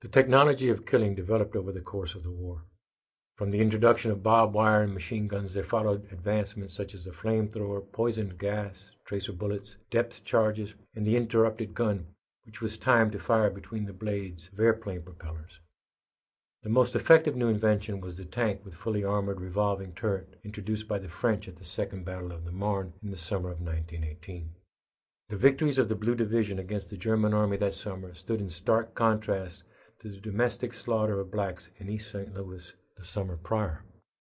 The technology of killing developed over the course of the war. From the introduction of barbed wire and machine guns, there followed advancements such as the flamethrower, poison gas, tracer bullets, depth charges, and the interrupted gun, which was timed to fire between the blades of airplane propellers. The most effective new invention was the tank with fully armored revolving turret, introduced by the French at the Second Battle of the Marne in the summer of 1918. The victories of the Blue Division against the German army that summer stood in stark contrast to the domestic slaughter of blacks in East St. Louis the summer prior.